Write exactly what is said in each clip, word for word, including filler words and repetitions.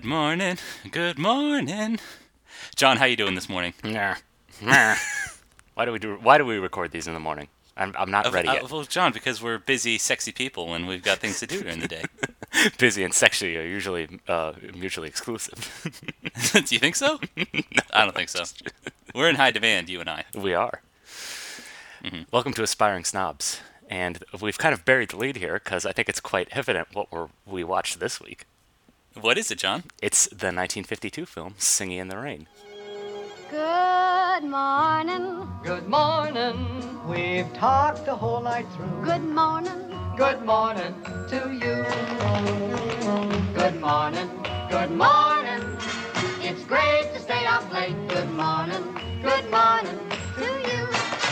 Good morning. Good morning. John, how you doing this morning? Nah. Nah. Why do we do? Why do we record these in the morning? I'm I'm not Uh, ready uh, yet. well, John, because we're busy, sexy people and we've got things to do during the day. Busy and sexy are usually uh, mutually exclusive. Do you think so? I don't think so. We're in high demand, you and I. We are. Mm-hmm. Welcome to Aspiring Snobs, and we've kind of buried the lead here because I think it's quite evident what we're, we watched this week. What is it, John? It's the nineteen fifty-two film Singing in the Rain. Good morning. Good morning. We've talked the whole night through. Good morning. Good morning to you. Good morning. Good morning. It's great to stay up late. Good morning. Good morning to you.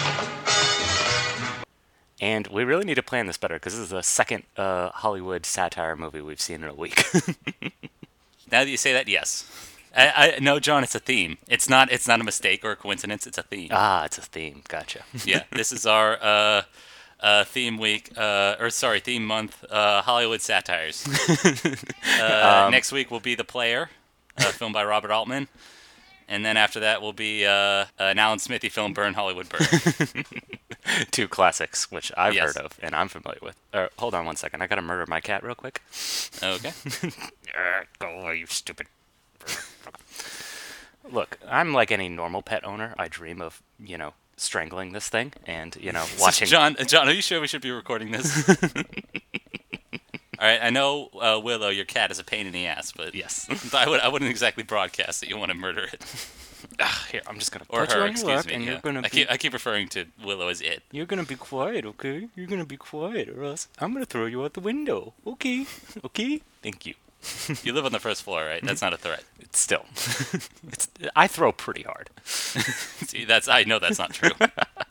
And we really need to plan this better because this is the second uh, Hollywood satire movie we've seen in a week. Now that you say that, yes. I, I no, John, it's a theme. It's not. It's not a mistake or a coincidence. It's a theme. Ah, it's a theme. Gotcha. Yeah, this is our uh, uh, theme week, uh, or sorry, theme month. Uh, Hollywood satires. uh, Um, next week will be The Player, a film by Robert Altman, and then after that will be uh, an Alan Smithy film, Burn Hollywood Burn. Two classics, which I've Yes. heard of and I'm familiar with. Uh, hold on one second. I gotta murder my cat real quick. Okay. Uh, go away, you stupid. Look, I'm like any normal pet owner. I dream of, you know, strangling this thing and, you know, watching. John, John, are you sure we should be recording this? All right, I know uh, Willow, your cat is a pain in the ass, but Yes. I would I wouldn't exactly broadcast that you want to murder it, Ah, here, I'm just gonna or put you her. on your Excuse lap, me. and Yeah. you're gonna I be keep I keep referring to Willow as it. you're gonna be quiet, okay? You're gonna be quiet, or else I'm gonna throw you out the window. Okay, okay. Thank you. You live on the first floor, right? That's not a threat. It's still, it's I throw pretty hard. See, that's I know that's not true.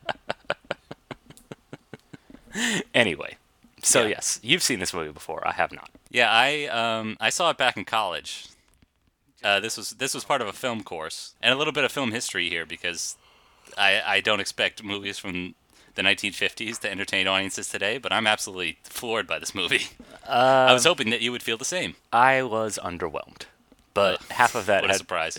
Anyway, so Yeah. yes, you've seen this movie before. I have not. Yeah, I um I saw it back in college. Uh, this was this was part of a film course and a little bit of film history here because I I don't expect movies from the nineteen fifties to entertain audiences today, but I'm absolutely floored by this movie. I was hoping that you would feel the same. I was underwhelmed, but Ugh, half of that what a had- surprise.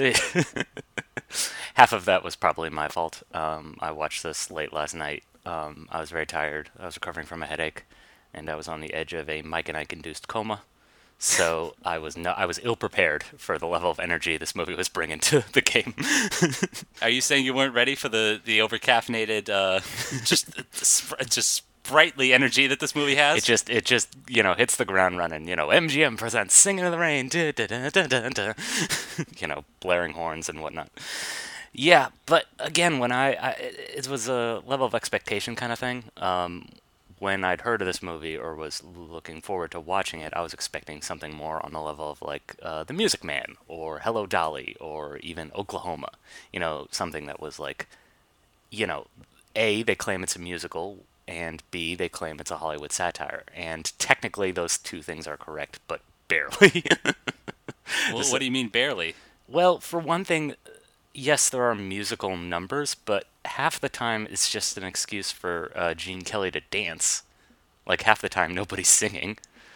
half of that was probably my fault. Um, I watched this late last night. Um, I was very tired. I was recovering from a headache, and I was on the edge of a Mike and Ike induced coma. So I was no, I was ill prepared for the level of energy this movie was bringing to the game. Are you saying you weren't ready for the the overcaffeinated, uh, just just sprightly energy that this movie has? It just it just you know hits the ground running. You know, M G M presents "Singing in the Rain," da, da, da, da, da, da. You know, blaring horns and whatnot. Yeah, but again, when I, I it was a level of expectation kind of thing. Um, when I'd heard of this movie or was looking forward to watching it, I was expecting something more on the level of like uh, The Music Man or Hello Dolly or even Oklahoma. You know, something that was like, you know, A, they claim it's a musical, and B, they claim it's a Hollywood satire. And technically those two things are correct, but barely. Well, what do you mean barely? Well, for one thing, yes, there are musical numbers, but half the time it's just an excuse for uh, Gene Kelly to dance. Like, half the time nobody's singing.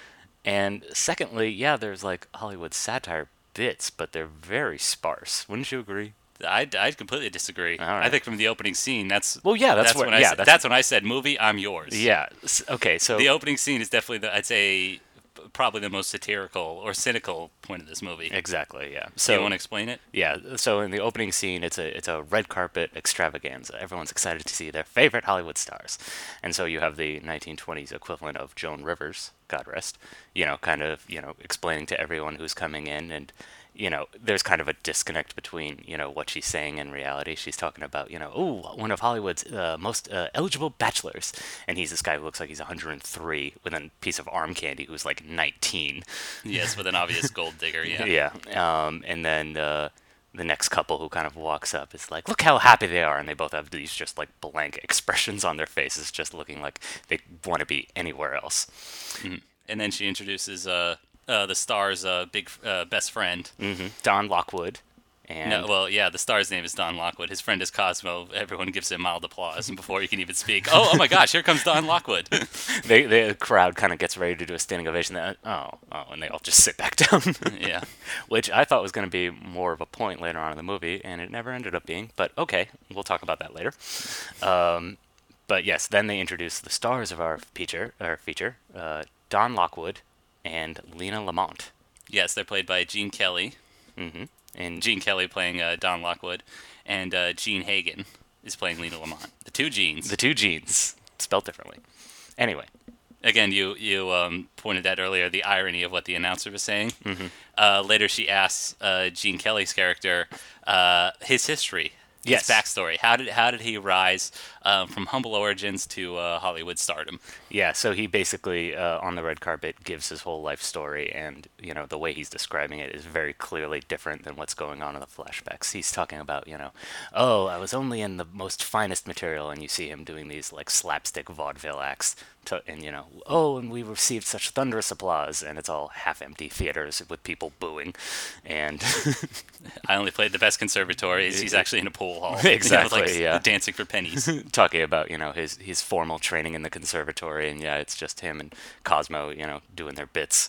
And secondly, yeah, there's like Hollywood satire bits, but they're very sparse. Wouldn't you agree? I I completely disagree. All right. I think from the opening scene, that's Well, yeah, that's where- when I yeah, said, that's- that's when I said movie. I'm yours. Yeah. s- Okay, so The opening scene is definitely the, I'd say probably the most satirical or cynical point of this movie. exactly, yeah. Do So you want to explain it? yeah, so in the opening scene, it's a it's a red carpet extravaganza. Everyone's excited to see their favorite Hollywood stars, and so you have the nineteen twenties equivalent of Joan Rivers, God rest, you know, kind of you know explaining to everyone who's coming in, and you know, there's kind of a disconnect between you know what she's saying and reality. She's talking about you know, oh, one of Hollywood's uh, most uh, eligible bachelors, and he's this guy who looks like he's one hundred three with a piece of arm candy who's like nineteen. Yes, with an obvious gold digger. Yeah. Yeah. Um, and then uh, the next couple who kind of walks up is like, look how happy they are. And they both have these just like blank expressions on their faces, just looking like they want to be anywhere else. And then she introduces uh, uh the star's uh big uh, best friend. hmm Don Lockwood. And No, well, yeah, the star's name is Don Lockwood. His friend is Cosmo. Everyone gives him mild applause before he can even speak. Oh, oh my gosh, here comes Don Lockwood. they, the crowd kind of gets ready to do a standing ovation. They, oh, oh, and they all just sit back down. Yeah. Which I thought was going to be more of a point later on in the movie, and it never ended up being. But okay, we'll talk about that later. Um, but yes, then they introduce the stars of our feature, our feature uh, Don Lockwood and Lena Lamont. Yes, they're played by Gene Kelly. Mm-hmm. And Gene Kelly playing uh, Don Lockwood, and uh, Gene Hagen is playing Lena Lamont. The two Genes. the two Genes, spelled differently. Anyway. Again, you you um, pointed out earlier the irony of what the announcer was saying. Mm-hmm. Uh, later, she asks uh, Gene Kelly's character uh, his history, his Yes. backstory. How did how did he rise um, from humble origins to uh, Hollywood stardom? Yeah, so he basically, uh, on the red carpet, gives his whole life story, and, you know, the way he's describing it is very clearly different than what's going on in the flashbacks. He's talking about, you know, oh, I was only in the most finest material, and you see him doing these, like, slapstick vaudeville acts, to, and, you know, oh, and we received such thunderous applause, and it's all half-empty theaters with people booing, and... I only played the best conservatories. He's actually in a pool hall. You know, Exactly, like yeah. dancing for pennies. talking about, you know, his, his formal training in the conservatory, and yeah, it's just him and Cosmo, you know, doing their bits.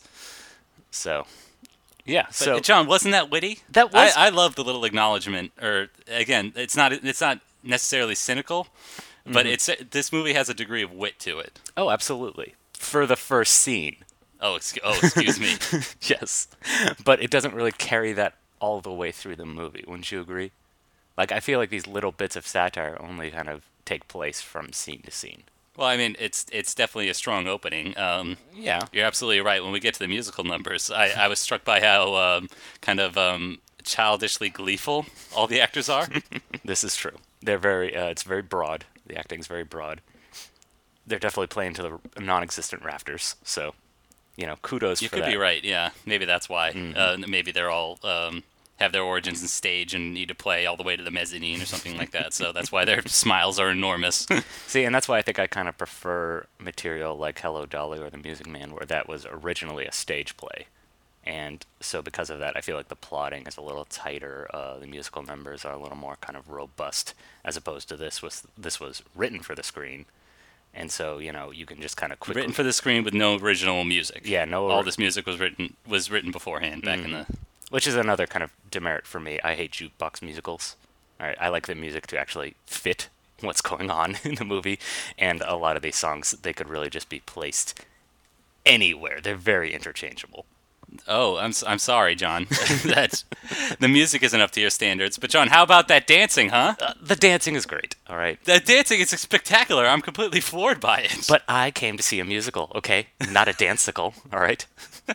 So, yeah. But so John, wasn't that witty? That was- I, I love the little acknowledgement. Or again, it's not it's not necessarily cynical, but it's this movie has a degree of wit to it. oh, absolutely. For the first scene, Oh, excuse, oh, excuse me. yes, but it doesn't really carry that all the way through the movie. Wouldn't you agree? Like, I feel like these little bits of satire only kind of take place from scene to scene. Well, I mean, it's it's definitely a strong opening. Um, Yeah. you're absolutely right. When we get to the musical numbers, I, I was struck by how um, kind of um, childishly gleeful all the actors are. This is true. They're very. Uh, it's very broad. The acting's very broad. They're definitely playing to the non-existent rafters. So, you know, kudos You for could that. be right. Yeah, maybe that's why. Uh, maybe they're all um, have their origins in stage and need to play all the way to the mezzanine or something like that. So that's why their smiles are enormous. See, and that's why I think I kind of prefer material like Hello Dolly or The Music Man, where that was originally a stage play. And so because of that, I feel like the plotting is a little tighter. Uh, the musical numbers are a little more kind of robust, as opposed to this was this was written for the screen. And so, you know, you can just kind of quickly... Written for the screen with no original music. Yeah, no... All this music was written was written beforehand back in the. Which is another kind of demerit for me. I hate jukebox musicals. All right, I like the music to actually fit what's going on in the movie, and a lot of these songs, they could really just be placed anywhere. They're very interchangeable. Oh, I'm s- I'm sorry, John. That the music isn't up to your standards. But John, how about that dancing, huh? Uh, the dancing is great, all right? That dancing is spectacular. I'm completely floored by it. But I came to see a musical, okay? Not a danceicle, all right?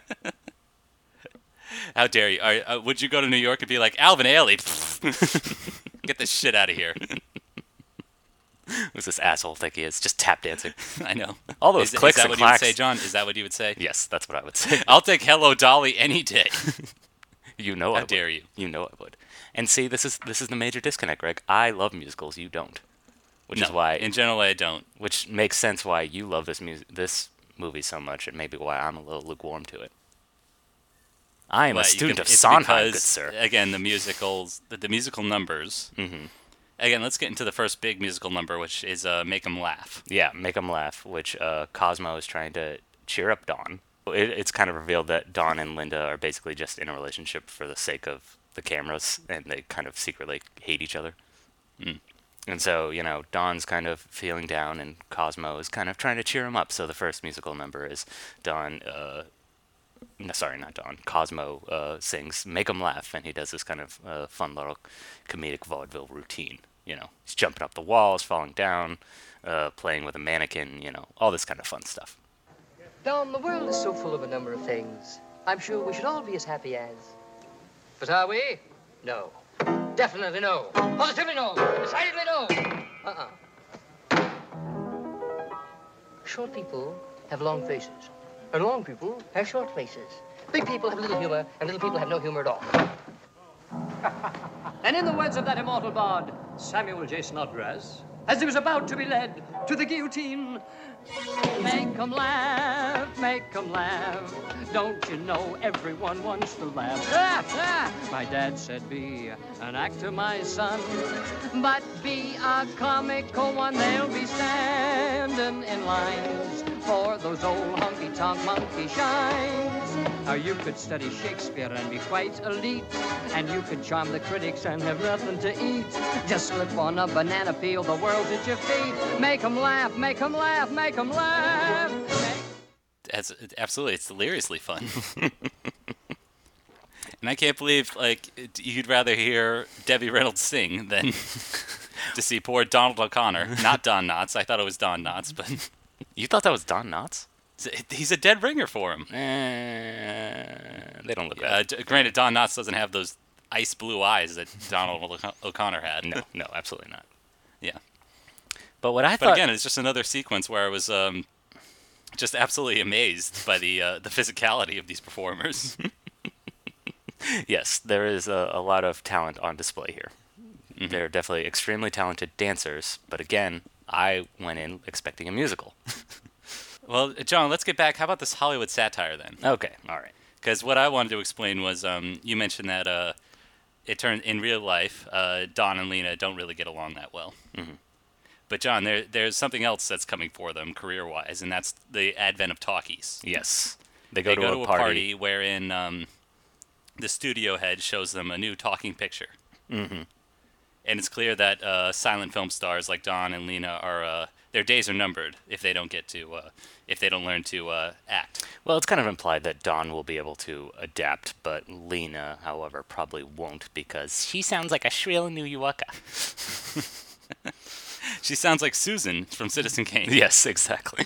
How dare you? Are, uh, would you go to New York and be like Alvin Ailey? Get this shit out of here. Who's this asshole think he is? Just tap dancing. I know. All those is, clicks is that and what clacks. you would say, John? Is that what you would say? Yes, that's what I would say. I'll take Hello Dolly any day. You know I How would. dare you? You know I would. And see, this is this is the major disconnect, Greg. I love musicals, you don't. Which no, is why in general, I don't. which makes sense why you love this music this movie so much, and maybe why I'm a little lukewarm to it. I am But a you student can- of it's Sondheim, good because, sir. Again, the musicals, the, the musical numbers. Mm-hmm. Again, let's get into the first big musical number, which is uh, "Make 'Em Laugh." Yeah, make 'em laugh, which uh, Cosmo is trying to cheer up Dawn. It, it's kind of revealed that Dawn and Linda are basically just in a relationship for the sake of the cameras, and they kind of secretly hate each other. Mm. And so, you know, Dawn's kind of feeling down, and Cosmo is kind of trying to cheer him up. So the first musical number is Dawn, uh, no, sorry, not Dawn, Cosmo uh, sings "Make 'Em Laugh," and he does this kind of uh, fun little comedic vaudeville routine. You know, he's jumping up the walls, falling down, uh, playing with a mannequin, you know, all this kind of fun stuff. Don, the world is so full of a number of things. I'm sure we should all be as happy as. But are we? No. Definitely no. Positively no. Decidedly no. Uh-uh. Short people have long faces. And long people have short faces. Big people have little humor, and little people have no humor at all. And in the words of that immortal bard, Samuel J. Snodgrass, as he was about to be led to the guillotine. Make 'em laugh, make 'em laugh. Don't you know everyone wants to laugh? Ah, ah. My dad said, be an actor, my son, but be a comical one. They'll be standing in lines for those old honky-tonk monkey shines. Or you could study Shakespeare and be quite elite, and you could charm the critics and have nothing to eat. Just slip on a banana peel, the world's at your feet. Make 'em laugh, make 'em laugh, make 'em laugh. Make That's absolutely, it's deliriously fun. And I can't believe, like, you'd rather hear Debbie Reynolds sing than to see poor Donald O'Connor. Not Don Knotts. I thought it was Don Knotts, but You thought that was Don Knotts? he's a dead ringer for him. Eh, they don't look Uh, bad. d- granted, Don Knotts doesn't have those ice blue eyes that Donald O'Con- O'Connor had. No, no, absolutely not. Yeah. But what I But thought, again, it's just another sequence where I was um, just absolutely amazed by the uh, the physicality of these performers. yes, there is a, a lot of talent on display here. Mm-hmm. They're definitely extremely talented dancers, but again, I went in expecting a musical. Well, John, let's get back. How about this Hollywood satire then? Okay, all right. Because what I wanted to explain was, um, you mentioned that uh, it turned in real life, uh, Don and Lena don't really get along that well. Mm-hmm. But John, there there's something else that's coming for them career-wise, and that's the advent of talkies. Yes, they go, They to, go a, to a party. party wherein um, the studio head shows them a new talking picture. Mm-hmm. And it's clear that uh, silent film stars like Don and Lena are uh, their days are numbered if they don't get to uh, if they don't learn to uh, act. Well, it's kind of implied that Don will be able to adapt, but Lena, however, probably won't because she sounds like a shrill New Yorker. She sounds like Susan from Citizen Kane. Yes, exactly.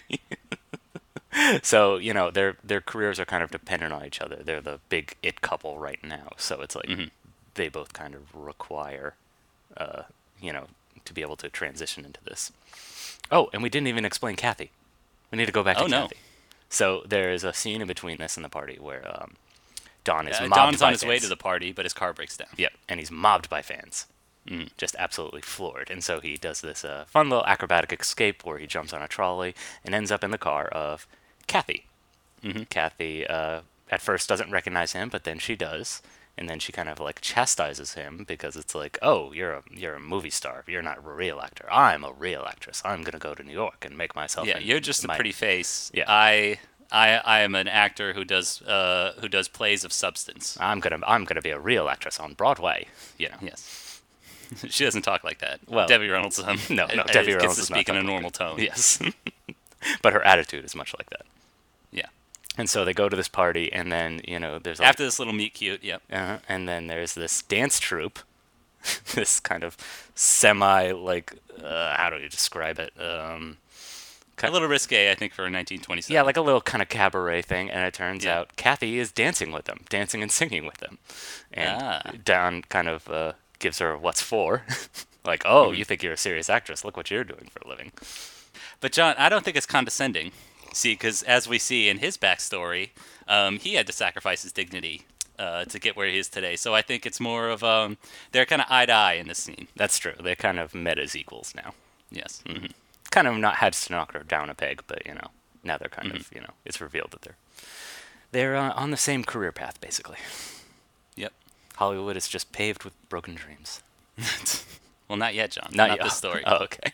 So, you know, their their careers are kind of dependent on each other. They're the big it couple right now. So it's like Mhm. they both kind of require, uh, you know, to be able to transition into this. Oh, and we didn't even explain Kathy. We need to go back to Oh, no. Kathy. So there is a scene in between this and the party where um, Don is Uh, mobbed Don's by on his way fans. to the party, but his car breaks down. Yep, and he's mobbed by fans. Mm. Just absolutely floored. And so he does this uh, fun little acrobatic escape where he jumps on a trolley and ends up in the car of Kathy. Mhm. Kathy uh, at first doesn't recognize him, but then she does. And then she kind of like chastises him because it's like, oh, you're a you're a movie star. You're not a real actor. I'm a real actress. I'm gonna go to New York and make myself. Yeah, in you're just a my-" pretty face. Yeah. I I I am an actor who does uh who does plays of substance. I'm gonna I'm gonna be a real actress on Broadway. You know. Yes. She doesn't talk like that. Well, Debbie Reynolds. Um, No, no, uh, Debbie gets Reynolds to does not speak in talk a like normal tone. Yes. But her attitude is much like that. Yeah. And so they go to this party, and then you know there's like, After this little meet cute, yep. Uh, and then there's this dance troupe, this kind of semi like uh, how do you describe it? Um, A little risque, I think, for nineteen twenty-seven. yeah, like a little kind of cabaret thing. And it turns Yeah. out Kathy is dancing with them, dancing and singing with them. And Ah. Don kind of uh, gives her what's for, like, oh, Mm-hmm. you think you're a serious actress? Look what you're doing for a living. But John, I don't think it's condescending. See, because as we see in his backstory, um, he had to sacrifice his dignity uh, to get where he is today. So I think it's more of um, they're kind of eye to eye in this scene. That's true. They kind of met as equals now. Yes. Mm-hmm. Kind of not had to knock her down a peg, but you know, now they're kind Mm-hmm. of you know, it's revealed that they're they're uh, on the same career path basically. Yep. Hollywood is just paved with broken dreams. Well, not yet, John. Not, Not yet. this story. Oh, okay.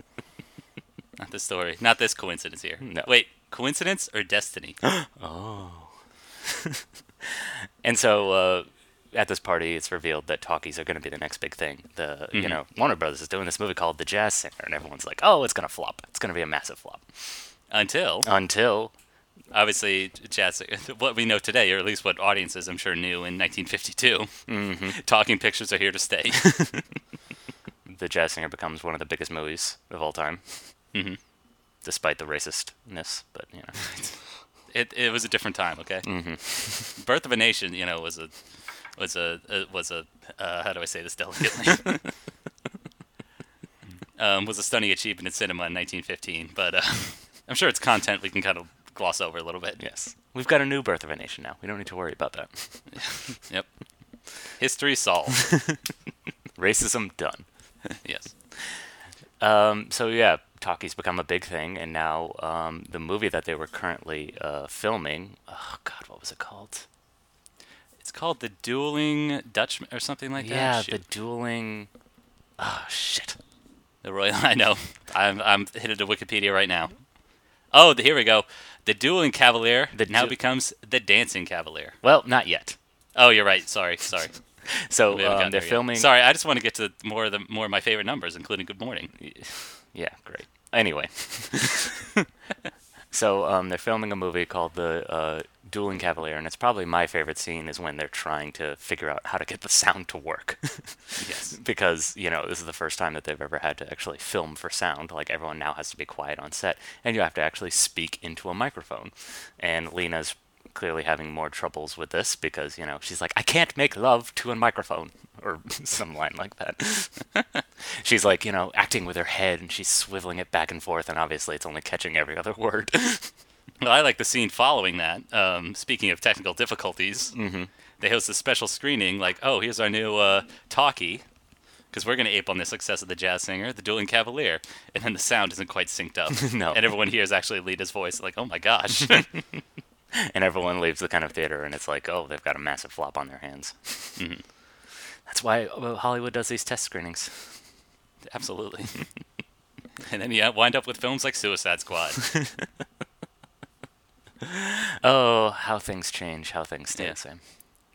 Not this story. Not this coincidence here. No. Wait, coincidence or destiny? And so uh, at this party, it's revealed that talkies are going to be the next big thing. The you Mhm. know Warner Brothers is doing this movie called The Jazz Singer, and everyone's like, "Oh, it's going to flop. It's going to be a massive flop." Until, Until obviously, jazz, what we know today, or at least what audiences, I'm sure, knew in nineteen fifty-two, Mm-hmm. talking pictures are here to stay. The Jazz Singer becomes one of the biggest movies of all time, Mhm. despite the racistness. But you know, It it was a different time, okay? Mm-hmm. Birth of a Nation, you know, was a was a uh, was a uh, how do I say this delicately? um, was a stunning achievement in cinema in nineteen fifteen, but uh, I'm sure its content we can kind of gloss over a little bit. yes, we've got a new Birth of a Nation now. We don't need to worry about that. Yep. History solved. Racism done. Yes. Um, so yeah, talkies become a big thing, and now um, the movie that they were currently uh, filming, oh God, what was it called? It's called The Dueling Dutchman or something like that. Yeah, Shoot. the dueling. Oh shit. The Royal. I know. I'm I'm headed to Wikipedia right now. Oh, the, here we go. The Dueling Cavalier The now du- becomes the Dancing Cavalier. Well, not yet. Oh, you're right. Sorry, sorry. So We haven't um, gotten they're there yet. filming. Sorry, I just want to get to more of the more of my favorite numbers, including Good Morning. Yeah, great. Anyway, so um, they're filming a movie called The uh, Dueling Cavalier, and it's probably my favorite scene is when they're trying to figure out how to get the sound to work. Yes. Because, you know, this is the first time that they've ever had to actually film for sound. Like, everyone now has to be quiet on set, and you have to actually speak into a microphone. And Lena's clearly having more troubles with this because, you know, she's like, I can't make love to a microphone, or some line like that. She's like, you know, acting with her head, and she's swiveling it back and forth, and obviously it's only catching every other word. Well, I like the scene following that. Um, speaking of technical difficulties, mm-hmm. they host a special screening. Like, oh, here's our new uh, talkie, because we're going to ape on the success of the jazz singer, the Dueling Cavalier. And then the sound isn't quite synced up. No. And everyone hears actually Lita's voice, like, oh my gosh. And everyone leaves the kind of theater, and it's like, oh, they've got a massive flop on their hands. Mm-hmm. That's why uh, Hollywood does these test screenings. Absolutely. And then you wind up with films like Suicide Squad. Oh, how things change, how things stay Yeah. the same.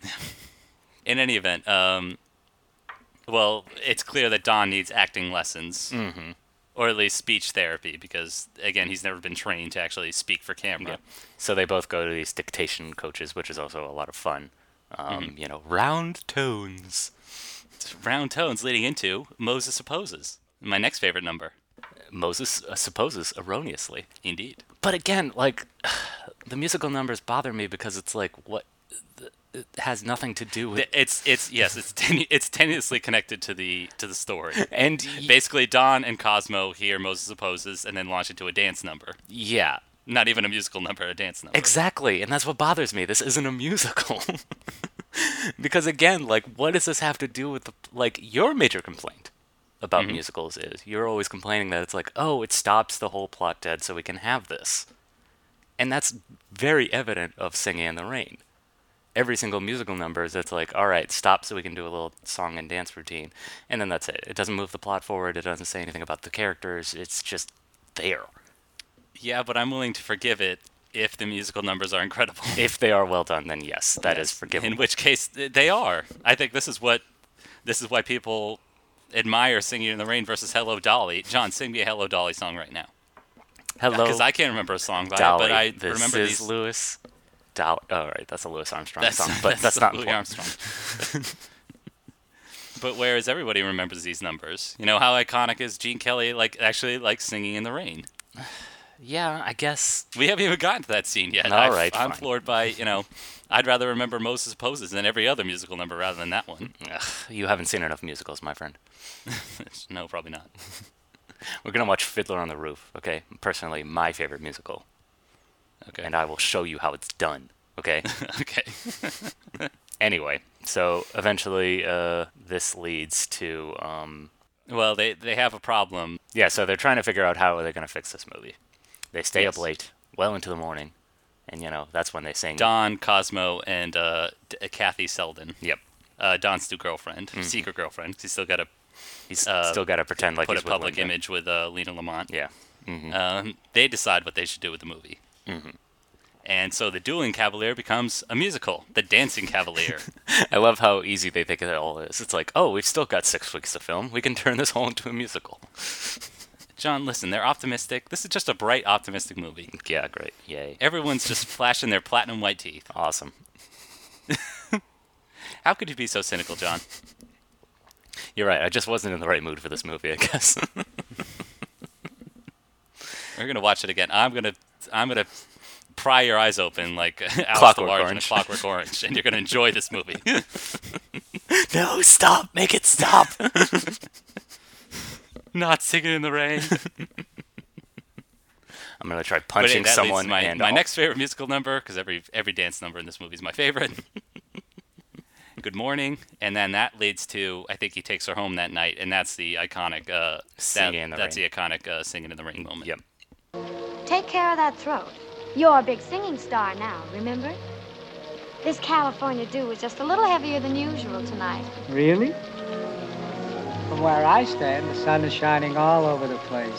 In any event, um, well, it's clear that Don needs acting lessons. Mm-hmm. Or at least speech therapy, because, again, he's never been trained to actually speak for camera. Yeah. So they both go to these dictation coaches, which is also a lot of fun. Um, Mm-hmm. You know, round tones. Round tones leading into Moses Supposes, my next favorite number. Moses uh, supposes erroneously. Indeed. But again, like, the musical numbers bother me because it's like, what? It has nothing to do with. Th- It's it's yes, it's ten- it's tenuously connected to the to the story. And y- Basically, Don and Cosmo hear Moses Supposes and then launch into a dance number. yeah, Not even a musical number, a dance number. exactly. And that's what bothers me. This isn't a musical. Because again, like, what does this have to do with the, like, your major complaint about Mhm. musicals is you're always complaining that it's like, oh, it stops the whole plot dead so we can have this. And that's very evident of Singing in the Rain. Every single musical number is it's like, all right, stop so we can do a little song and dance routine. And then that's it. It doesn't move the plot forward. It doesn't say anything about the characters. It's just there. Yeah, but I'm willing to forgive it if the musical numbers are incredible. If they are well done, then yes, that is Yes. forgivable. In which case, th- they are. I think this is what, this is why people admire Singing in the Rain versus Hello Dolly. John, sing me a Hello Dolly song right now. Hello, Because I can't remember a song by it, Dolly. but I this remember is these. Lewis. Dolly. Oh, right, that's a Louis Armstrong That's, song, but that's, not Louis important. Armstrong. But whereas everybody remembers these numbers, you know how iconic is Gene Kelly like actually like Singing in the Rain? Yeah, I guess. We haven't even gotten to that scene yet. All I've- right, I'm fine. floored by, you know, I'd rather remember Moses Poses than every other musical number rather than that one. Ugh, you haven't seen enough musicals, my friend. No, probably not. We're gonna watch Fiddler on the Roof, okay? Personally, my favorite musical, Okay. and I will show you how it's done, okay? Okay. Anyway, so eventually, uh, this leads to, um, Well, they they have a problem. yeah. So they're trying to figure out how are they gonna fix this movie. They stay Yes. up late, well into the morning, and you know that's when they sing. Don, Cosmo, and uh, D- Kathy Selden. Yep. Uh, Don's new girlfriend, Mm-hmm. secret girlfriend. 'Cause He's still got to He's uh, still got to pretend like put he's a with public Linda. image with uh, Lena Lamont. Yeah. hmm Um, they decide what they should do with the movie. Mhm. And so the Dueling Cavalier becomes a musical, The Dancing Cavalier. I love how easy they think it all is. It's like, oh, we've still got six weeks to film. We can turn this all into a musical. John, listen, they're optimistic. This is just a bright, optimistic movie. Yeah, great. Yay. Everyone's just flashing their platinum white teeth. Awesome. How could you be so cynical, John? You're right. I just wasn't in the right mood for this movie, I guess. We're gonna watch it again. I'm gonna, I'm gonna pry your eyes open like Alice Clockwork the Large in A Orange. Clockwork Orange, and you're gonna enjoy this movie. No, stop. Make it stop. Not Singing in the Rain. I'm going to try But punching that leads someone. to my, and my all- next favorite musical number, because every every dance number in this movie is my favorite, good morning, and then that leads to, I think he takes her home that night, and that's the iconic, uh, Singing that, in the that's Rain. the iconic uh, singing in the rain moment. Yep. Take care of that throat. You're a big singing star now, remember? This California dew is just a little heavier than usual tonight. Really? From where I stand, the sun is shining all over the place.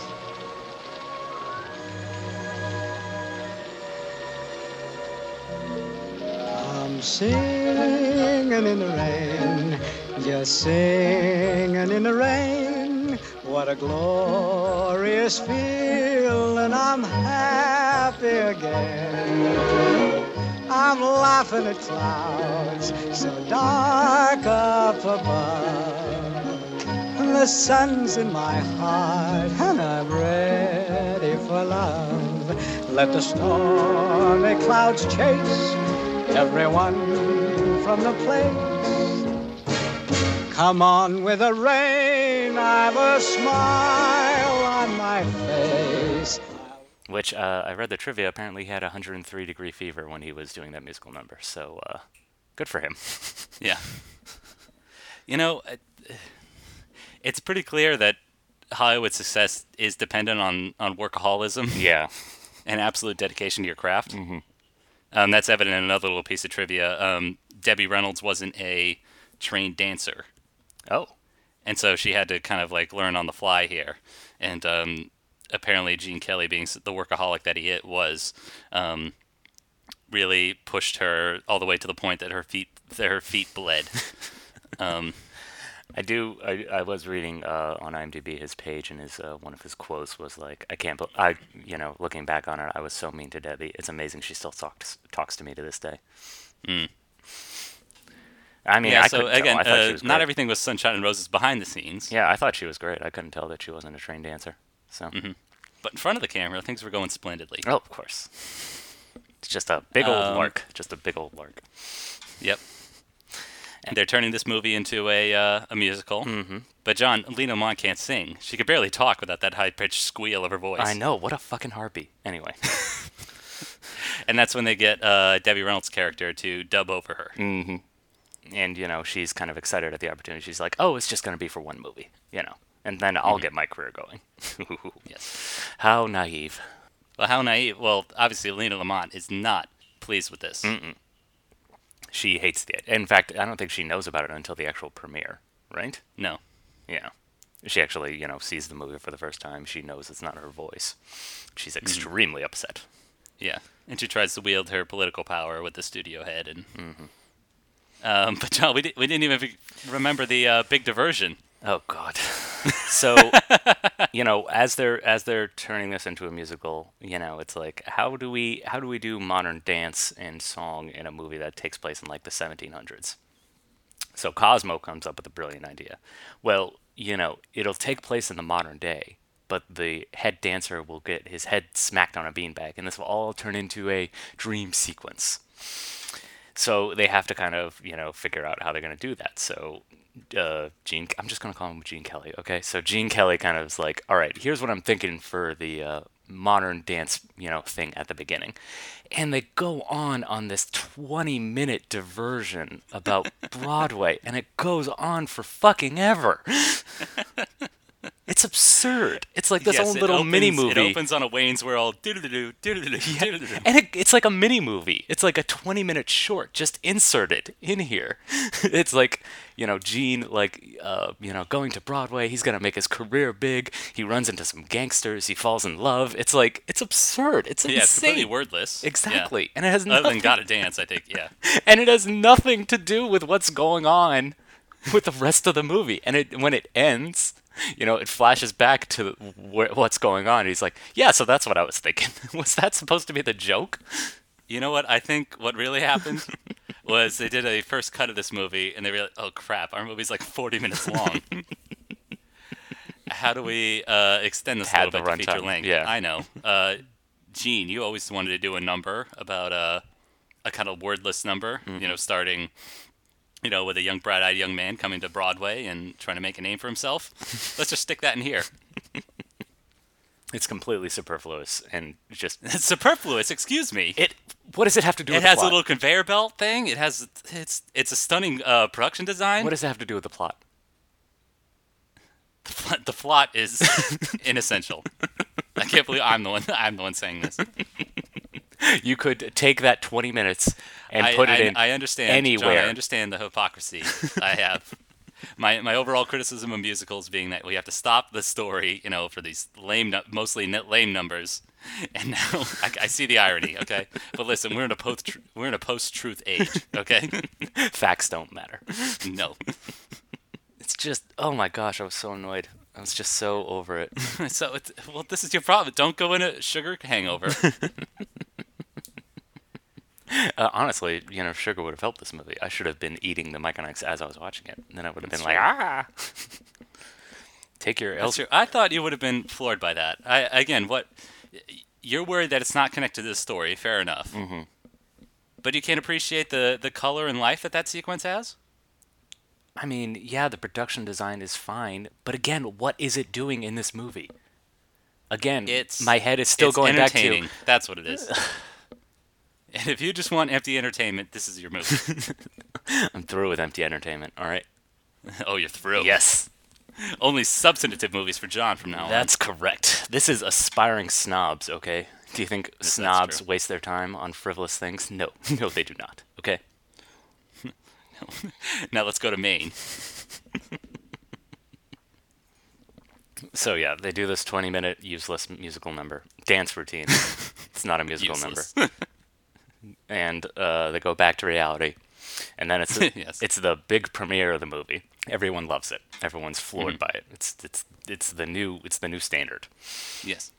I'm singing in the rain, just singing in the rain. What a glorious feeling, I'm happy again. I'm laughing at clouds so dark up above. The sun's in my heart and I'm ready for love. Let the stormy clouds chase everyone from the place. Come on with the rain, I've a smile on my face. Which, uh, I read the trivia, apparently he had one hundred three degree fever when he was doing that musical number, so, uh, good for him. Yeah. You know, uh, it's pretty clear that Hollywood success is dependent on, on workaholism Yeah. and absolute dedication to your craft. Mm-hmm. Um, that's evident in another little piece of trivia. Um, Debbie Reynolds wasn't a trained dancer, Oh. and so she had to kind of like learn on the fly here. And um, apparently, Gene Kelly, being the workaholic that he it was, um, really pushed her all the way to the point that her feet that her feet bled. um, I do. I, I was reading uh, on IMDb his page, and his uh, one of his quotes was like, "I can't. Be- I, you know, looking back on it, I was so mean to Debbie. It's amazing she still talks talks to me to this day." Mm. I mean, yeah. I So couldn't tell. again, I thought she uh, was not great. everything was sunshine and roses behind the scenes. Yeah, I thought she was great. I couldn't tell that she wasn't a trained dancer. So, Mm-hmm. But in front of the camera, things were going splendidly. oh, of course, it's just a big old Um, lark. Just a big old lark. Yep. And they're turning this movie into a uh, a musical. Mm-hmm. But John, Lena Lamont can't sing. She could barely talk without that high pitched squeal of her voice. I know. What a fucking harpy. Anyway. And that's when they get uh, Debbie Reynolds' character to dub over her. Mm-hmm. And, you know, she's kind of excited at the opportunity. She's like, oh, it's just going to be for one movie, you know. And then I'll Mm-hmm. get my career going. Yes. How naive. Well, how naive. Well, obviously, Lena Lamont is not pleased with this. Mm-mm. She hates the In fact, I don't think she knows about it until the actual premiere, right? No. Yeah. She actually, you know, sees the movie for the first time. She knows it's not her voice. She's extremely upset. Yeah. And she tries to wield her political power with the studio head. And Mm-hmm. um, But, John, we, di- we didn't even remember the uh, big diversion. Oh God. So, you know, as they're as they're turning this into a musical, you know, it's like how do we how do we do modern dance and song in a movie that takes place in like the seventeen hundreds? So Cosmo comes up with a brilliant idea. Well, you know, it'll take place in the modern day, but the head dancer will get his head smacked on a beanbag, and this will all turn into a dream sequence. So they have to kind of, you know, figure out how they're going to do that. So uh, Gene, I'm just going to call him Gene Kelly, okay? So Gene Kelly kind of is like, all right, here's what I'm thinking for the uh, modern dance, you know, thing at the beginning. And they go on on this twenty-minute diversion about Broadway, and it goes on for fucking ever. It's absurd. It's like this Yes, own it little opens- mini movie. It opens on a Wayne's World. Doo-doo-doo, doo-doo-doo, doo-doo-doo. And it, it's like a mini movie. It's like a twenty minute short just inserted in here. It's like, you know, Gene, like, uh, you know, going to Broadway. He's going to make his career big. He runs into some gangsters. He falls in love. It's like, it's absurd. It's Yeah, it's insane. completely wordless. Exactly. Yeah. And it has Other nothing, than Gotta Dance, I think, yeah. and it has nothing to do with what's going on with the rest of the movie. And it when it ends, you know, it flashes back to wh- what's going on. He's like, yeah, so that's what I was thinking. Was that supposed to be the joke? You know what? I think what really happened was they did a first cut of this movie, and they realized, oh crap, our movie's like forty minutes long. How do we uh, extend this a Pad little the bit to feature runtime, length? yeah. I know. Uh, Gene, you always wanted to do a number about uh, a kind of wordless number, Mm-hmm. you know, starting, you know, with a young, bright-eyed young man coming to Broadway and trying to make a name for himself. Let's just stick that in here. It's completely superfluous and just It's superfluous. Excuse me. it. What does it have to do It with has the a plot? little conveyor belt thing. It has it's it's a stunning uh, production design. What does it have to do with the plot? The, pl- the plot is inessential. I can't believe I'm the one. I'm the one saying this. You could take that twenty minutes and I, put I, it in I understand, anywhere. John, I understand the hypocrisy I have. My my overall criticism of musicals being that we have to stop the story, you know, for these lame, nu- mostly net lame numbers. And now I, I see the irony. Okay, but listen, we're in a post we're in a post truth age. Okay, Facts don't matter. no. It's just, oh my gosh, I was so annoyed. I was just so over it. So it's, well, this is your problem. Don't go in a sugar hangover. Uh, honestly, you know, sugar would have helped this movie. I should have been eating the Myconics as I was watching it. And then I would have That's been like, true. ah. Take your That's L. true. I thought you would have been floored by that. I again, what you're worried that it's not connected to the story. Fair enough. Mhm. But you can't appreciate the the color and life that that sequence has. I mean, yeah, the production design is fine, but again, what is it doing in this movie? Again, It's my head is still it's going back to entertaining. That's what it is. And if you just want empty entertainment, this is your movie. I'm through with empty entertainment, all right? Oh, you're through. Yes, Only substantive movies for John from now that's correct. This is aspiring snobs, okay? Do you think that's snobs true. waste their time on frivolous things? No, no, they do not, okay? on. Now let's go to Maine. So yeah, they do this twenty-minute useless musical number, dance routine. It's not a musical Useless. number. And uh, they go back to reality, and then it's the, Yes. it's the big premiere of the movie. Everyone loves it. Everyone's floored Mm-hmm. by it. It's it's it's the new it's the new standard. Yes.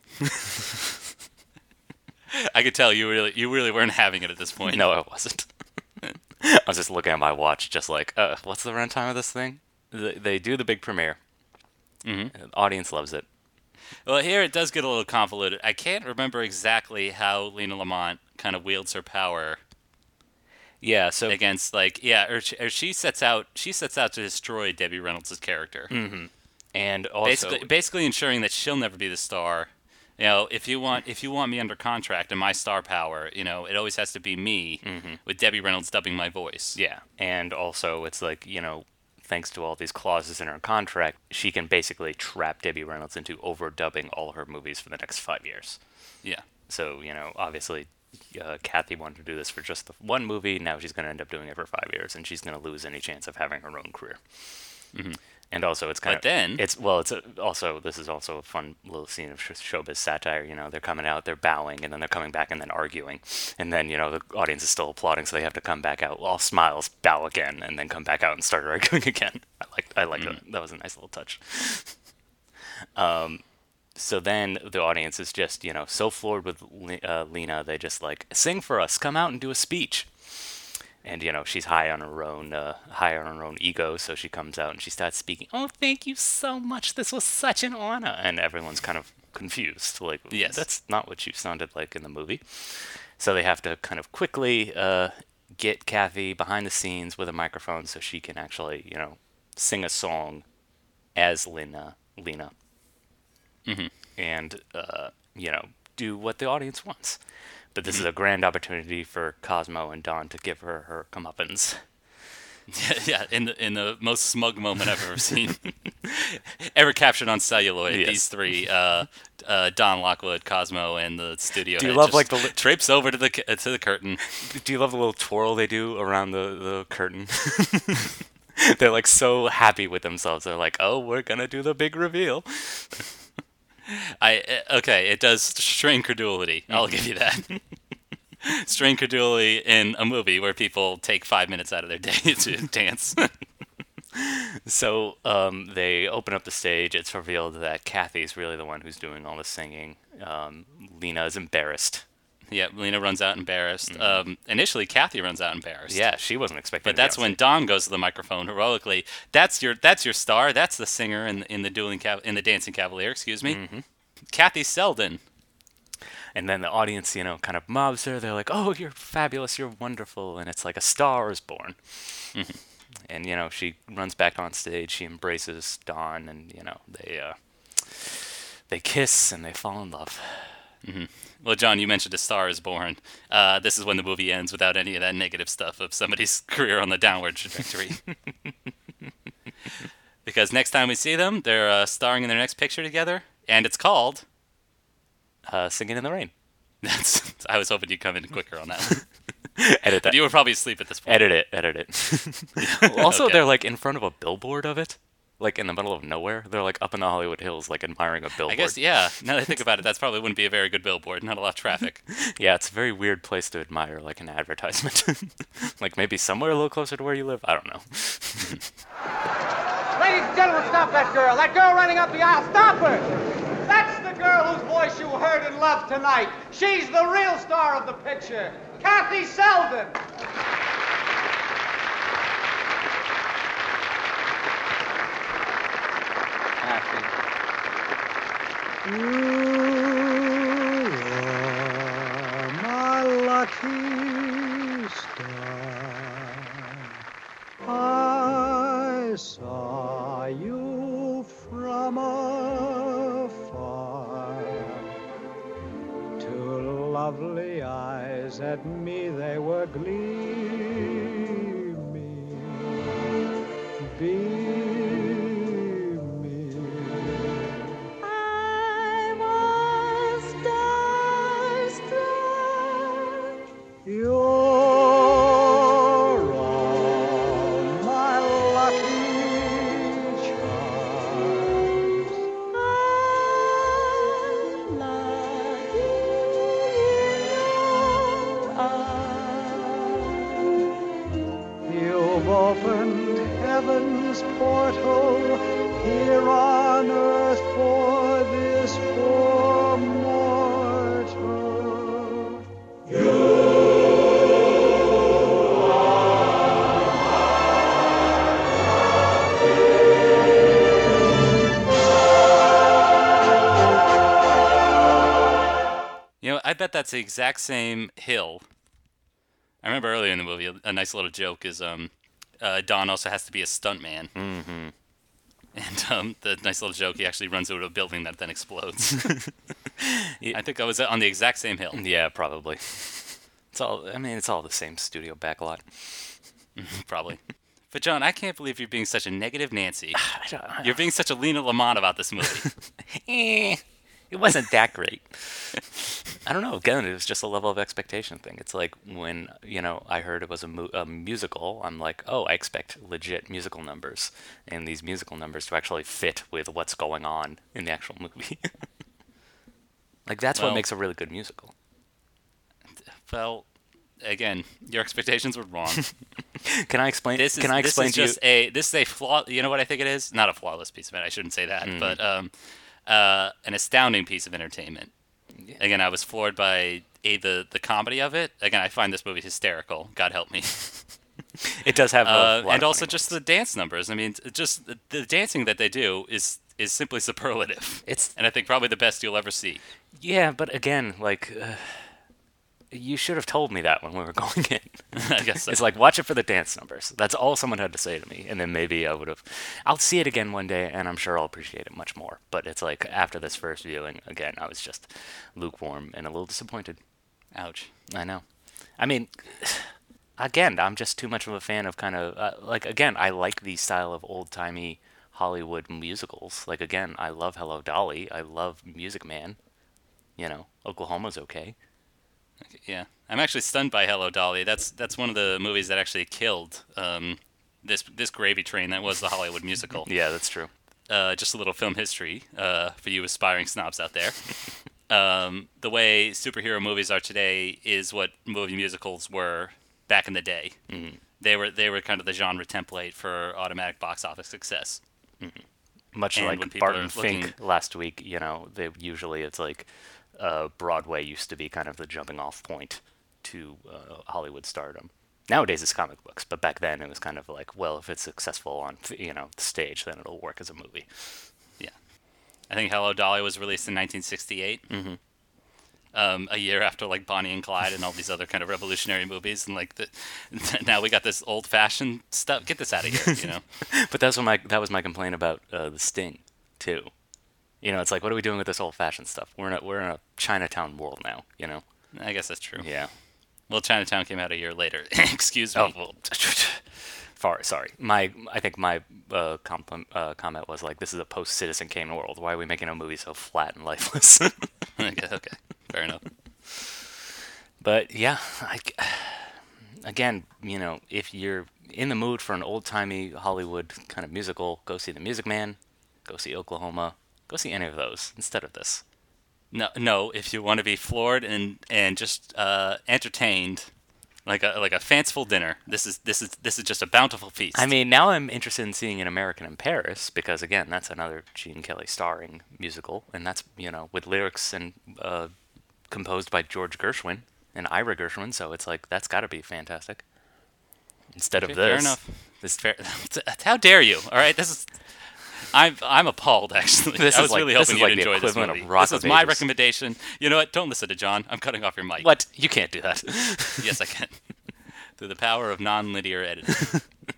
I could tell you really you really weren't having it at this point. No, I wasn't. I was just looking at my watch, just like, uh, what's the runtime of this thing? They, they do the big premiere. Mhm. The audience loves it. Well, here it does get a little convoluted. I can't remember exactly how Lena Lamont kind of wields her power Yeah. So against, like, yeah, or she, or she sets out she sets out to destroy Debbie Reynolds' character, and also basically basically ensuring that she'll never be the star. You know, if you want if you want me under contract and my star power, you know, it always has to be me with Debbie Reynolds dubbing my voice. yeah, and also it's like, you know, thanks to all these clauses in her contract, she can basically trap Debbie Reynolds into overdubbing all her movies for the next five years. Yeah. So, you know, obviously, uh, Kathy wanted to do this for just the one movie. Now she's going to end up doing it for five years, and she's going to lose any chance of having her own career. And also, it's kind But of then- it's well, it's a, also this is also a fun little scene of sh- showbiz satire. You know, they're coming out, they're bowing, and then they're coming back and then arguing, and then you know the audience is still applauding, so they have to come back out, all smiles, bow again, and then come back out and start arguing again. I like I like that. That was a nice little touch. Um, so then the audience is just you know so floored with Le- uh, Lena, they just like sing for us, come out and do a speech. And you know she's high on her own, uh, high on her own ego, so she comes out and she starts speaking. Oh, thank you so much. This was such an honor. And everyone's kind of confused, like, Yes. that's not what you sounded like in the movie. So they have to kind of quickly uh, get Kathy behind the scenes with a microphone so she can actually, you know, sing a song as Lena, Lena, Mhm. and uh, you know, do what the audience wants. But this is a grand opportunity for Cosmo and Dawn to give her her comeuppance. Yeah, in the in the most smug moment I've ever seen, ever captured on celluloid. Yes. These three, uh, uh, Don Lockwood, Cosmo, and the studio. Do you head love, just like, the li- traipse over to the c- uh, to the curtain? Do you love the little twirl they do around the, the curtain? They're like so happy with themselves. They're like, oh, we're gonna do the big reveal. I uh, okay, it does strain credulity. I'll give you that. Strain credulity in a movie where people take five minutes out of their day to dance. So um, they open up the stage. It's revealed that Kathy's really the one who's doing all the singing. Um, Lena is embarrassed. Yeah, Lena runs out embarrassed. Um, initially, Kathy runs out embarrassed. Yeah, she wasn't expecting. But to be that's on when stage. Don goes to the microphone heroically. That's your that's your star. That's the singer in in the dueling cav- in the Dancing Cavalier. Excuse me, Mm-hmm. Kathy Selden. And then the audience, you know, kind of mobs her. They're like, "Oh, you're fabulous. You're wonderful." And it's like a star is born. Mm-hmm. And you know, she runs back on stage. She embraces Dawn, and you know, they uh, they kiss and they fall in love. Well, John, you mentioned A Star is Born. Uh, this is when the movie ends without any of that negative stuff of somebody's career on the downward trajectory. Because next time we see them, they're uh, starring in their next picture together, and it's called... Uh, Singing in the Rain. That's. I was hoping you'd come in quicker on that one. Edit But that. you were probably asleep at this point. Edit it. Edit it. Also, Okay. they're like in front of a billboard of it, like in the middle of nowhere. They're like up in the Hollywood Hills, like admiring a billboard. I guess, yeah. Now that I think about it, that's probably wouldn't be a very good billboard. Not a lot of traffic. Yeah, it's a very weird place to admire, like an advertisement. Like maybe somewhere a little closer to where you live. I don't know. Ladies and gentlemen, stop that girl. That girl running up the aisle. Stop her. That's the girl whose voice you heard and loved tonight. She's the real star of the picture, Kathy Selden. Happy. You are my lucky star. I saw you from afar. Two lovely eyes at me they were gleaming, beaming. I was starstruck. You're all my lucky charms. I'm lucky in your arms. You've opened heaven's portal here on earth for this poor mortal. You know, I bet that's the exact same hill. I remember earlier in the movie, a, a nice little joke is um, uh, Don also has to be a stuntman. Mm-hmm. And um, the nice little joke, he actually runs into a building that then explodes. I think I was on the exact same hill. Yeah, probably. It's all. I mean, it's all the same studio backlot. Probably. But John, I can't believe you're being such a negative Nancy. I don't, I You're being such a Lena Lamont about this movie. Eh, it wasn't that great. I don't know. Again, it was just a level of expectation thing. It's like when, you know, I heard it was a, mu- a musical, I'm like, oh, I expect legit musical numbers. And these musical numbers to actually fit with what's going on in the actual movie. Like, that's Well- what makes a really good musical. Well, again, your expectations were wrong. Can I explain? This is, Can I this explain is to you? just a this is a flaw. You know what I think it is? Not a flawless piece of it. I shouldn't say Mm-hmm. that, but um, uh, an astounding piece of entertainment. Again, I was floored by a the the comedy of it. Again, I find this movie hysterical. God help me. It does have a Uh, lot and of also funny just moments. the dance numbers. I mean, t- just the, the dancing that they do is is simply superlative. It's And I think probably the best you'll ever see. yeah, but again, like. Uh, you should have told me that when we were going in. I guess so. It's like, watch it for the dance numbers. That's all someone had to say to me. And then maybe I would have... I'll see it again one day, and I'm sure I'll appreciate it much more. But it's like, after this first viewing, again, I was just lukewarm and a little disappointed. Ouch. I know. I mean, again, I'm just too much of a fan of kind of... Uh, like, again, I like the style of old-timey Hollywood musicals. Like, again, I love Hello, Dolly. I love Music Man. You know, Oklahoma's okay. Yeah, I'm actually stunned by Hello, Dolly. That's that's one of the movies that actually killed um, this this gravy train that was the Hollywood musical. Yeah, that's true. Uh, just a little film history uh, for you aspiring snobs out there. Um, the way superhero movies are today is what movie musicals were back in the day. Mm-hmm. They were they were kind of the genre template for automatic box office success. Much And when like people Barton are Fink looking- last week, you know, they usually it's like uh, Broadway used to be kind of the jumping off point to uh, Hollywood stardom. Nowadays it's comic books, but back then it was kind of like, well, if it's successful on you know the stage, then it'll work as a movie. Yeah, I think Hello, Dolly was released in nineteen sixty-eight. Mm-hmm. Um, a year after like Bonnie and Clyde and all these other kind of revolutionary movies, and like the, now we got this old-fashioned stuff. Get this out of here, you know. But that's what my that was my complaint about uh, the Sting too. You know, it's like, what are we doing with this old-fashioned stuff? We're in a, we're in a Chinatown world now, you know? I guess that's true. Yeah. Well, Chinatown came out a year later. Excuse me. Oh, well, far, sorry. My, I think my uh, compl- uh, comment was like, this is a post-Citizen Kane world. Why are we making a movie so flat and lifeless? okay, okay, fair enough. But yeah, I, again, you know, if you're in the mood for an old-timey Hollywood kind of musical, go see The Music Man, go see Oklahoma, go see any of those instead of this. No, no. If you want to be floored and and just uh, entertained, like a like a fanciful dinner, this is this is this is just a bountiful feast. I mean, now I'm interested in seeing An American in Paris because, again, that's another Gene Kelly starring musical, and that's, you know, with lyrics and uh, composed by George Gershwin and Ira Gershwin, so it's like that's got to be fantastic. Instead Okay, of this, fair enough. this Fair. How dare you? All right, this is. I'm I'm appalled actually. This I is was like- really this hoping is you'd like the enjoy this equivalent of movie. Rock This is of my Ages. recommendation. You know what? Don't listen to John. I'm cutting off your mic. what? You can't do that. Yes, I can. Through the power of non-linear editing.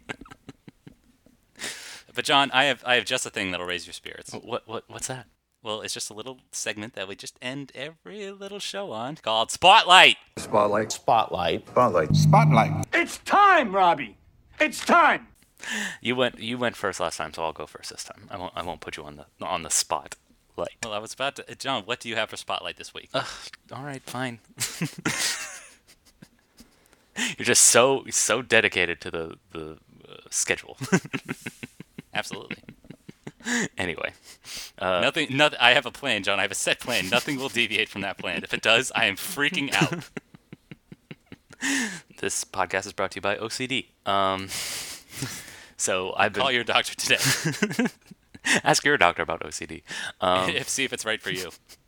But John, I have I have just a thing that'll raise your spirits. what? What? What's that? Well, it's just a little segment that we just end every little show on called Spotlight. Spotlight. Spotlight. Spotlight. Spotlight. It's time, Robbie. It's time. You went. You went first last time, so I'll go first this time. I won't. I won't put you on the on the spot. Like, Well, I was about to. John, what do you have for Spotlight this week? ugh, all right, fine. You're just so so dedicated to the the uh, schedule. Absolutely. Anyway, uh, Nothing. Nothing. I have a plan, John. I have a set plan. Nothing will deviate from that plan. If it does, I am freaking out. this podcast is brought to you by O C D. Um, so I've been Call your doctor today. ask your doctor about O C D. Um, if see if it's right for you.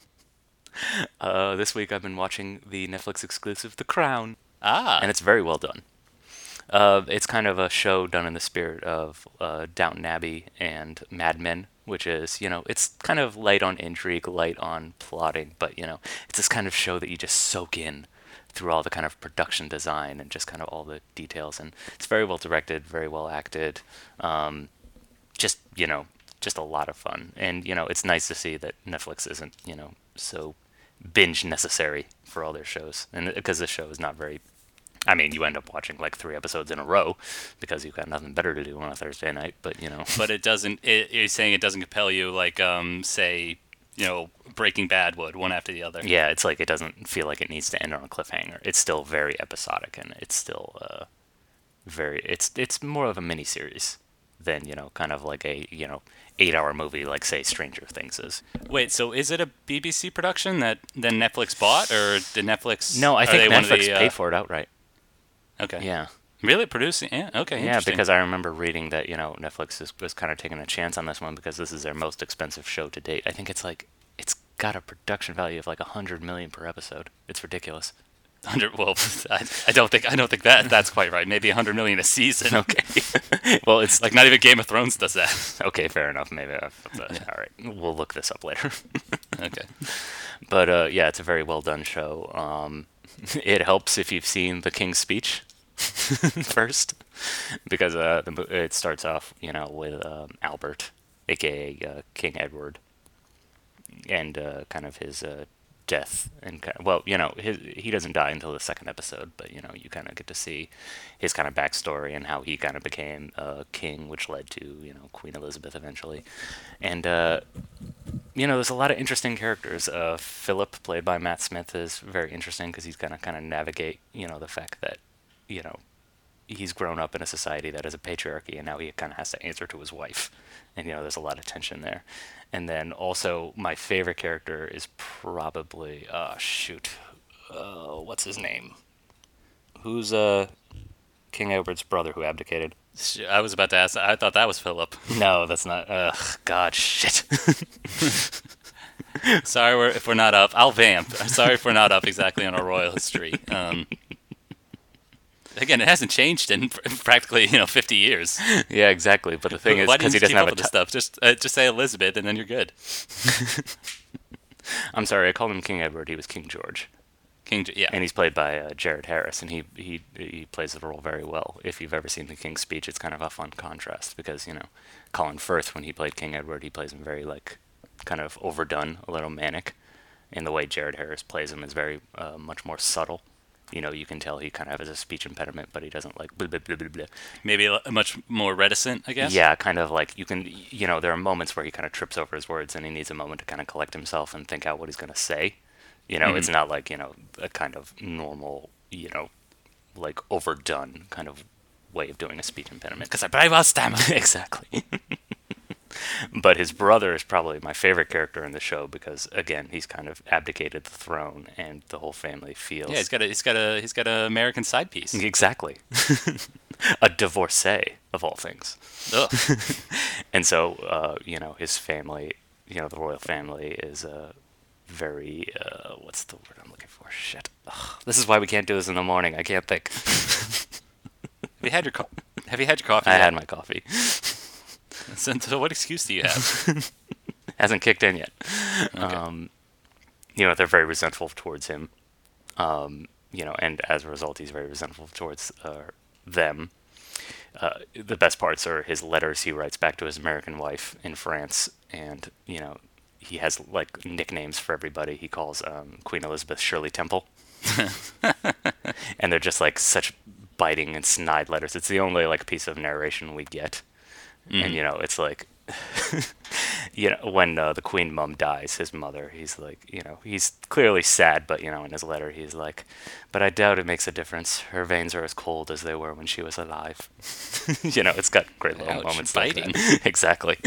uh, this week I've been watching the Netflix exclusive The Crown. Ah. And it's very well done. Uh, it's kind of a show done in the spirit of uh, Downton Abbey and Mad Men, which is, you know, it's kind of light on intrigue, light on plotting, but, you know, it's this kind of show that you just soak in through all the kind of production design and just kind of all the details. And it's very well directed, very well acted. Um, just, you know, just a lot of fun. And, you know, it's nice to see that Netflix isn't, you know, so binge necessary for all their shows. And because this show is not very, I mean, you end up watching like three episodes in a row because you've got nothing better to do on a Thursday night, but you know. But it doesn't. It, you're saying it doesn't compel you like, um, say, you know, Breaking Bad would, one after the other. Yeah, it's like it doesn't feel like it needs to end on a cliffhanger. It's still very episodic, and it's still uh, very. It's it's more of a miniseries than, you know, kind of like a, you know, eight-hour movie like, say, Stranger Things is. Wait, so is it a B B C production that then Netflix bought, or did Netflix? No, I are think they one of Netflix the, uh, paid for it outright. Okay. Yeah. Really producing? Yeah. Okay. Yeah, interesting. because I remember reading that, you know, Netflix is, was kind of taking a chance on this one because this is their most expensive show to date. I think it's like, it's got a production value of like a hundred million per episode. It's ridiculous. Hundred. Well, I, I don't think I don't think that that's quite right. Maybe a hundred million a season. Okay. Well, it's Like not even Game of Thrones does that. okay. Fair enough. Maybe. I've, uh, All right. We'll look this up later. Okay. But uh, yeah, it's a very well done show. Um, it helps if you've seen The King's Speech first, because uh, the, mo- it starts off, you know, with um, Albert, aka uh, King Edward, and uh, kind of his uh, death. And ki- well, you know, his, he doesn't die until the second episode, but you know, you kind of get to see his kind of backstory and how he kind of became uh, king, which led to, you know, Queen Elizabeth eventually, and. Uh, You know, there's a lot of interesting characters. Uh, Philip, played by Matt Smith, is very interesting because he's gonna kind of navigate, you know, the fact that, you know, he's grown up in a society that is a patriarchy, and now he kind of has to answer to his wife, and you know, there's a lot of tension there. And then also, my favorite character is probably, uh, shoot, uh, what's his name? Who's uh, King Edward's brother who abdicated? Sh- I was about to ask. I thought that was Philip. No, that's not. Ugh, God, shit. Sorry we're, if we're not up. I'll vamp. I'm sorry if we're not up exactly on our royal history. Um, again, it hasn't changed in pr- practically, you know, fifty years. Yeah, exactly. But the thing is, Why because didn't he you doesn't keep have up a with this ti- stuff? Just uh, just say Elizabeth, and then you're good. I'm sorry, I called him King Edward. He was King George, King. J- Yeah. and he's played by uh, Jared Harris, and he, he he plays the role very well. If you've ever seen The King's Speech, it's kind of a fun contrast because, you know, Colin Firth, when he played King Edward, he plays him very like kind of overdone, a little manic. And the way Jared Harris plays him is very uh, much more subtle. You know, you can tell he kind of has a speech impediment, but he doesn't like blah, blah, blah, blah, blah. Maybe a, much more reticent, I guess. Yeah, kind of like you can, you know, there are moments where he kind of trips over his words and he needs a moment to kind of collect himself and think out what he's going to say. You know, mm-hmm. It's not like, you know, a kind of normal, you know, like overdone kind of way of doing a speech impediment. Because I very well stammer. Exactly. But his brother is probably my favorite character in the show because, again, he's kind of abdicated the throne, and the whole family feels. Yeah, he's got a he's got a he's got an American side piece. Exactly, a divorcee of all things. Ugh. And so, uh, you know, his family, you know, the royal family is a uh, very uh, what's the word I'm looking for? Shit. Ugh. This is why we can't do this in the morning. I can't think. Have you had your co- Have you had your coffee? I yet? had my coffee. So, so what excuse do you have? Hasn't kicked in yet. Okay. Um, you know, they're very resentful towards him. Um, you know, and as a result, he's very resentful towards uh, them. Uh, the best parts are his letters he writes back to his American wife in France, and you know, he has like nicknames for everybody. He calls um, Queen Elizabeth Shirley Temple, and they're just like such biting and snide letters. It's the only like piece of narration we get. Mm-hmm. And, you know, it's like, you know, when uh, the Queen Mum dies, his mother, he's like, you know, he's clearly sad, but, you know, in his letter, he's like, but I doubt it makes a difference. Her veins are as cold as they were when she was alive. You know, it's got great little Ouch, moments biting. like that. Exactly.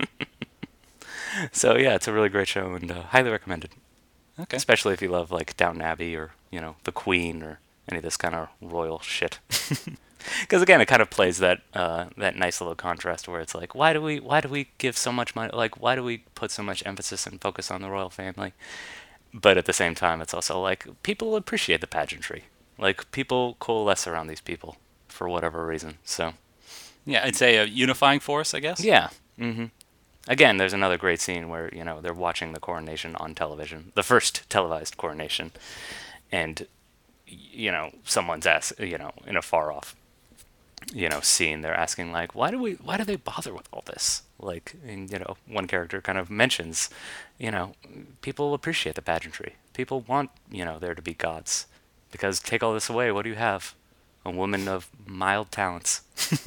So, yeah, it's a really great show and uh, highly recommended. Okay. Especially if you love, like, Downton Abbey or, you know, The Queen or any of this kind of royal shit. Because again, it kind of plays that uh, that nice little contrast where it's like, why do we why do we give so much money? Like, why do we put so much emphasis and focus on the royal family? But at the same time, it's also like people appreciate the pageantry. Like people coalesce around these people for whatever reason. So yeah, I'd say a unifying force, I guess. Yeah. Mm-hmm. Again, there's another great scene where you know they're watching the coronation on television, the first televised coronation, and you know someone's asked, you know, in a far off. you know, scene, they're asking like, why do we, why do they bother with all this? Like, and, you know, one character kind of mentions, you know, people appreciate the pageantry. People want, you know, there to be gods, because take all this away, what do you have? A woman of mild talents.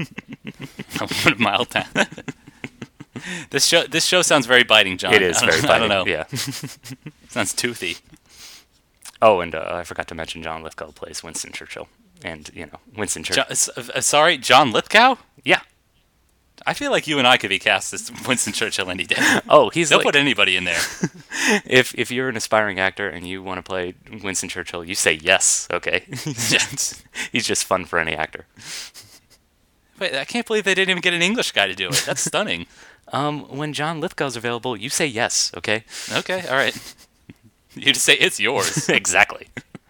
A woman of mild talent. This show, this show sounds very biting, John. It is very biting. I don't know. Yeah. Sounds toothy. Oh, and uh, I forgot to mention John Lithgow plays Winston Churchill. And, you know, Winston Churchill. John, uh, sorry, John Lithgow? Yeah. I feel like you and I could be cast as Winston Churchill any day. Oh, he's They'll like, put anybody in there. if if you're an aspiring actor and you want to play Winston Churchill, you say yes, okay? He's just, he's just fun for any actor. Wait, I can't believe they didn't even get an English guy to do it. That's stunning. Um, when John Lithgow's available, you say yes, okay? Okay, all right. You just say it's yours. Exactly.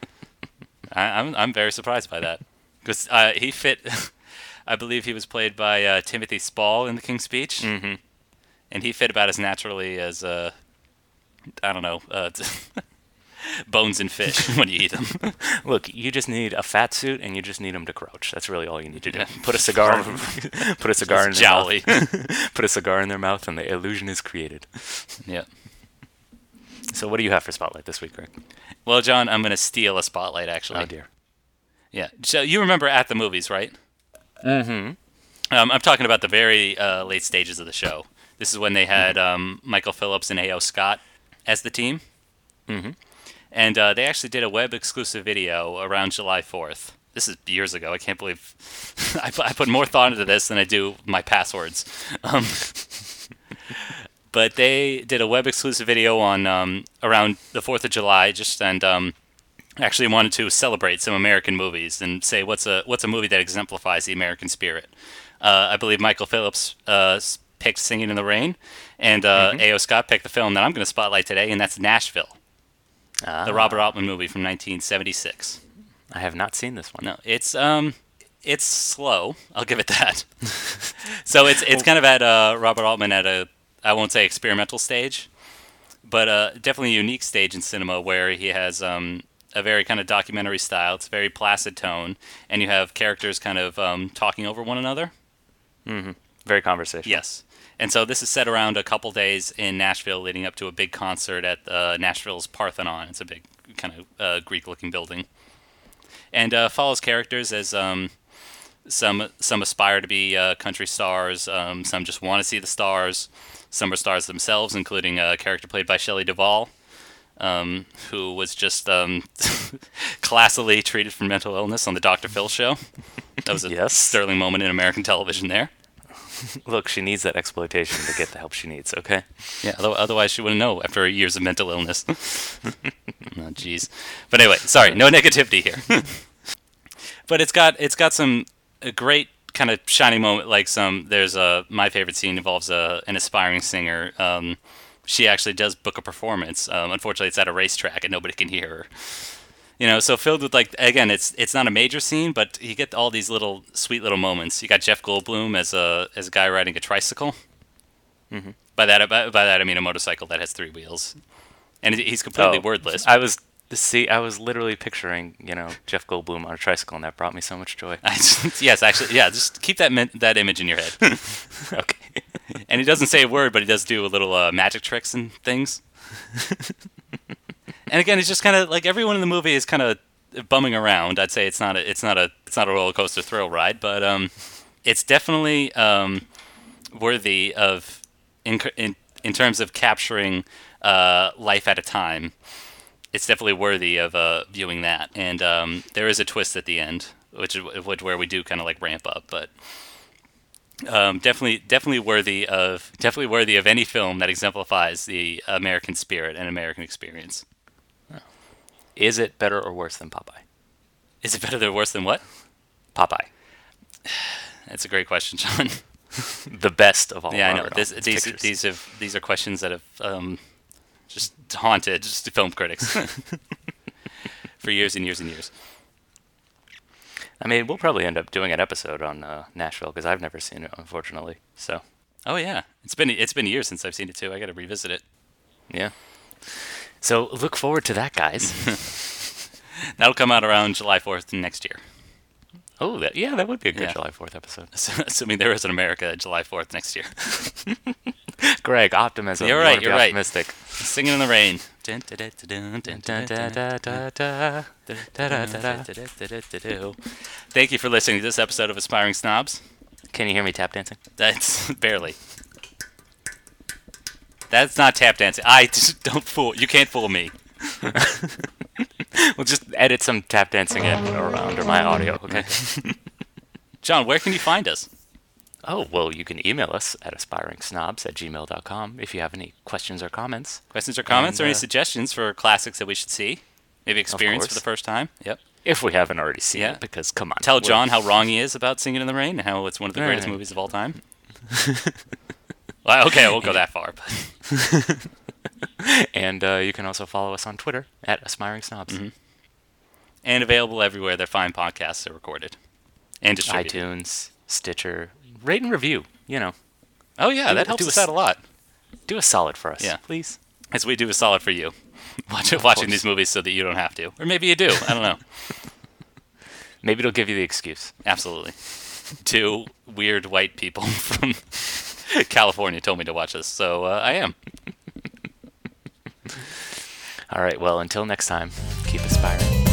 I, I'm I'm very surprised by that, because uh, he fit. I believe he was played by uh, Timothy Spall in The King's Speech, mm-hmm. and he fit about as naturally as uh, I don't know, uh, bones and fish when you eat them. Look, you just need a fat suit, and you just need him to crouch. That's really all you need to do. Put a cigar, put a cigar in their jolly. mouth. Put a cigar in their mouth, and the illusion is created. Yeah. So, what do you have for Spotlight this week, Greg? Well, John, I'm going to steal a spotlight, actually. Oh, dear. Yeah. So you remember At the Movies, right? Mm-hmm. Um, I'm talking about the very uh, late stages of the show. This is when they had um, Michael Phillips and A O Scott as the team. Mm-hmm. And uh, they actually did a web-exclusive video around July fourth. This is years ago. I can't believe I, put, I put more thought into this than I do my passwords. Um, but they did a web-exclusive video on um, around the fourth of July, just and um, actually wanted to celebrate some American movies and say what's a what's a movie that exemplifies the American spirit. Uh, I believe Michael Phillips uh, picked Singing in the Rain, and uh, mm-hmm. A O Scott picked the film that I'm going to spotlight today, and that's Nashville, ah. the Robert Altman movie from nineteen seventy-six. I have not seen this one. No, it's um, it's slow. I'll give it that. So it's it's kind of at uh, Robert Altman at a, I won't say experimental stage, but uh, definitely a unique stage in cinema where he has um, a very kind of documentary style. It's a very placid tone, and you have characters kind of um, talking over one another. Mm-hmm. Very conversational. Yes. And so this is set around a couple days in Nashville leading up to a big concert at uh, Nashville's Parthenon. It's a big kind of uh, Greek-looking building. And uh, follows characters as um, some some aspire to be uh, country stars, um, some just want to see the stars, some are stars themselves, including a character played by Shelley Duvall, um, who was just um, classily treated for mental illness on the Doctor Phil show. That was a Yes. sterling moment in American television there. Look, she needs that exploitation to get the help she needs, okay? Yeah, other- otherwise she wouldn't know after years of mental illness. Oh, jeez. But anyway, sorry, no negativity here. But it's got it's got some a great kind of shining moment. Like some, there's a my favorite scene involves a an aspiring singer. Um, she actually does book a performance. Um, unfortunately, it's at a racetrack and nobody can hear her. You know, so filled with like again, it's it's not a major scene, but you get all these little sweet little moments. You got Jeff Goldblum as a as a guy riding a tricycle. Mm-hmm. By that by, by that I mean a motorcycle that has three wheels, and he's completely Oh, wordless. I was see, I was literally picturing, you know, Jeff Goldblum on a tricycle, and that brought me so much joy. I just, yes, actually, yeah. Just keep that min- that image in your head. Okay. And he doesn't say a word, but he does do a little uh, magic tricks and things. And again, it's just kind of like everyone in the movie is kind of bumming around. I'd say it's not a, it's not a, it's not a roller coaster thrill ride, but um, it's definitely um, worthy of in, in in terms of capturing uh, life at a time. It's definitely worthy of uh, viewing that. And um, there is a twist at the end, which is which, where we do kind of like ramp up, but. Um, definitely, definitely worthy of definitely worthy of any film that exemplifies the American spirit and American experience. Is it better or worse than Popeye? Is it better or worse than what? Popeye. That's a great question, John. The best of all. Yeah, I know. Robert This, Altman's these pictures. these have these are questions that have um, just haunted just film critics for years and years and years. I mean, we'll probably end up doing an episode on uh, Nashville because I've never seen it, unfortunately. So, Oh yeah, it's been it's been years since I've seen it too. I got to revisit it. yeah. So look forward to that, guys. That'll come out around July fourth next year. Oh, that, yeah, that would be a good Yeah. July fourth episode. Assuming there is an America July fourth next year. Greg, optimism. You're You right, wanna be you're right. Optimistic. Singing in the rain. Dun, da, da, da, da, da, da, da, da, da, da. Thank you for listening to this episode of Aspiring Snobs. Can you hear me tap dancing? That's barely. That's not tap dancing. I just don't fool. You can't fool me. We'll just edit some tap dancing in or under my audio, okay? John, where can you find us? Oh, well, you can email us at aspiring snobs at gmail dot com if you have any questions or comments. Questions or comments And, or any uh, suggestions for classics that we should see? Maybe experience for course. the first time? Yep. If we haven't already seen Yeah. it, because come on. Tell we're- John how wrong he is about Singing in the Rain and how it's one of the greatest Right. movies of all time. Well, okay, I won't go that far. But And uh, you can also follow us on Twitter at aspiring snobs. Mm-hmm. And available everywhere that fine podcasts are recorded and distributed. iTunes, Stitcher, rate and review. You know, Oh, yeah, Do- that helps do us a- out a lot. do a solid for us, Yeah. please. As we do a solid for you. Watch, watching course. these movies so that you don't have to. Or maybe you do. I don't know. Maybe it'll give you the excuse. Absolutely. Two weird white people from California told me to watch this, so uh, I am. All right, well, until next time, keep aspiring.